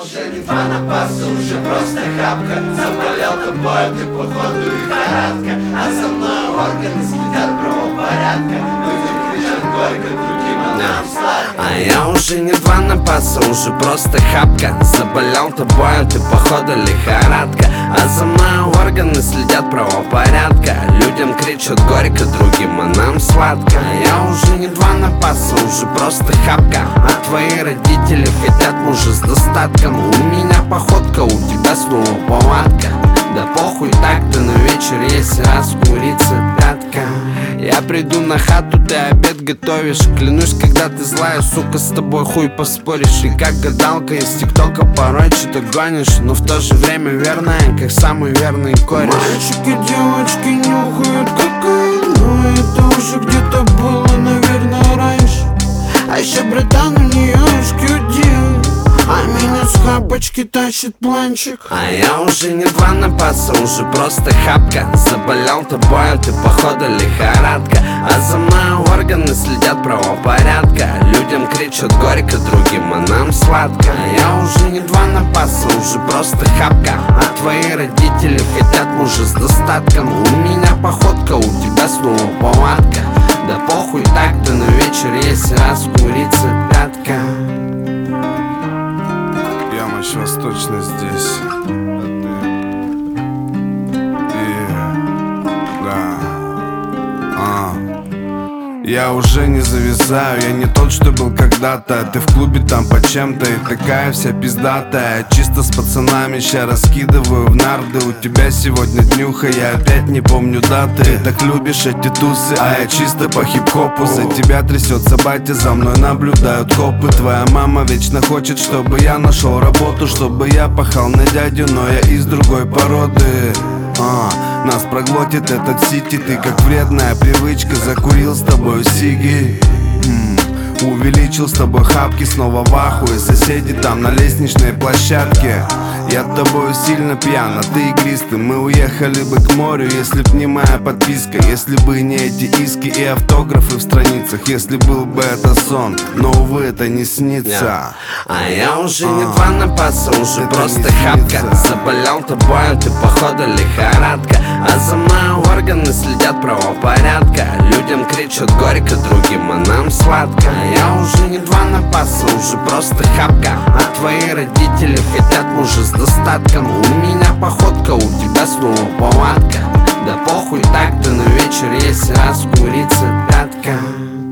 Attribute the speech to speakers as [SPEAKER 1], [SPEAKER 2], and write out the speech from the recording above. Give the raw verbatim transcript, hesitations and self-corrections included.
[SPEAKER 1] уже не два напаса, уже просто хапка. Заболел тобой, ты походу лихорадка. А за мной органы следят правопорядка. Людям кричат горько, другим а нам сладко.
[SPEAKER 2] А я уже не два напаса, уже просто хапка. Заболел тобой, ты походу лихорадка. А за мной органы следят правопорядка. Людям кричат горько, другим а нам сладко. А я уже не два напаса, уже просто хапка. А твои родители хотят мужа с достатком. У меня походка, у тебя снова повадка. Да похуй так-то, на вечер есть раз курица пятка. Я приду на хату, ты обед готовишь. Клянусь, когда ты злая, сука, с тобой хуй поспоришь. И как гадалка из тиктока порой что-то гонишь, но в то же время верная, как самый верный кореш.
[SPEAKER 3] Мальчики, девочки нюхают кокаин, но это уже где-то было, наверное, раньше. А еще братан у нее эс кью ди, а меня с хапочки тащит планчик.
[SPEAKER 2] А я уже не два напаса, уже просто хапка. Заболел тобой, ты походу лихорадка. А за мной органы следят правопорядка. Людям кричат горько, другим а нам сладко. А я уже не два напаса, уже просто хапка. А твои родители хотят мужа с достатком. У меня походка, у тебя снова повадка. Да похуй так-то, на вечер есть раз курица пятка.
[SPEAKER 4] Я мощь восточно здесь. И... Да. А. Я уже не завязаю, я не тот, что был когда-то. Ты в клубе там по чем-то и такая вся пиздатая. Чисто с пацанами ща раскидываю в нарды. У тебя сегодня днюха, я опять не помню даты. Ты так любишь эти тусы, а я чисто по хип-хопу. За тебя трясется батя, за мной наблюдают копы. Твоя мама вечно хочет, чтобы я нашел работу, чтобы я пахал на дядю, но я из другой породы. А, нас проглотит этот сити, ты как вредная привычка. Закурил с тобой сиги, м-м, увеличил с тобой хапки, снова в ахуе. Соседи там на лестничной площадке. Я тобою сильно пьян, а ты игристый. Мы уехали бы к морю, если б не моя подписка. Если бы не эти иски и автографы в страницах. Если был бы это сон, но увы, это не снится.
[SPEAKER 2] А я уже не два напаса, уже просто хапка. Заболел тобой, ты походу лихорадка. А за мной органы следят правопорядка. Людям кричат горько, другим а нам сладко. А я уже не два напаса, уже просто хапка. А твои родители хотят мужа с достатком. У меня походка, у тебя снова повадка. Да похуй так-то, на вечер есть раз курица пятка.